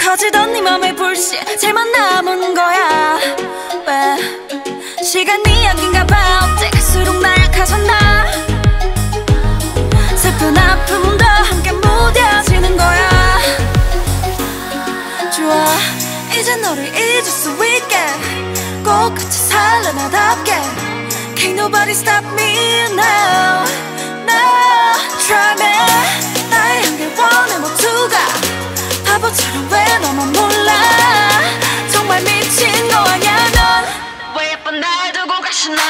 터지던 네 맘의 불씨 제만 남은 거야. 왜 시간이 약인가 봐. 어째 갈수록 날 약해졌나. 슬픈 아픔도 함께 무뎌지는 거야. 좋아 이제 너를 잊을 수 있게 꼭 같이 살래 나답게. Can't nobody stop me now. No try me. 나의 향길 원해 모두가 바보처럼 왜 너만 몰라. 정말 미친 거 아냐 넌. 왜 예쁜 날 두고 가시나.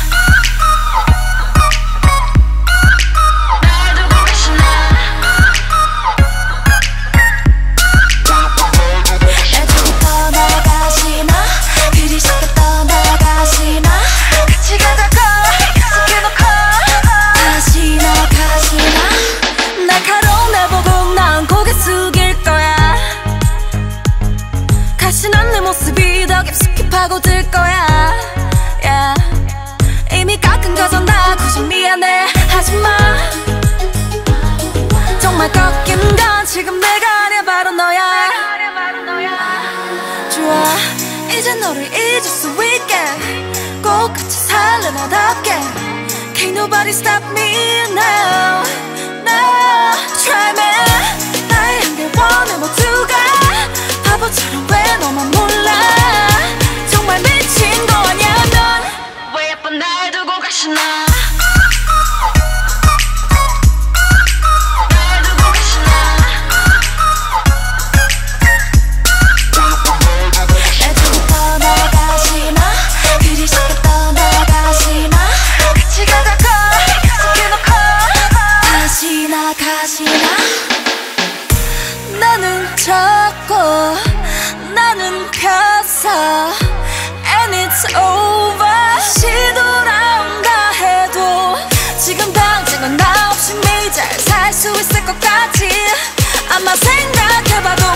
가시난 내 모습이 더 깊숙이 파고들 거야. yeah. 이미 깎은 거잖아. 굳이 미안해 하지마. 정말 꺾인 건 지금 내가 아니야 바로 너야. 좋아 이제 너를 잊을 수 있게 꼭 같이 살래 나답게. Can't nobody stop me now. No try me. 나의 향길 원해 모두가 바보처럼 왜 너만 몰라. 정말 미친 거 아냐 넌. 왜 예쁜 날 두고 가시나. 날 두고 가시나. 날 두고 떠나가시나. 그리 쉽게 떠나가시나. 같이 가자고 약속해놓고 가시나 가시나. 나는 찾고 나는 폈어 and it's over. 시돌아온다 해도 지금 당장은 나 없이 잘 살 수 있을 것 같지. 아마 생각해봐도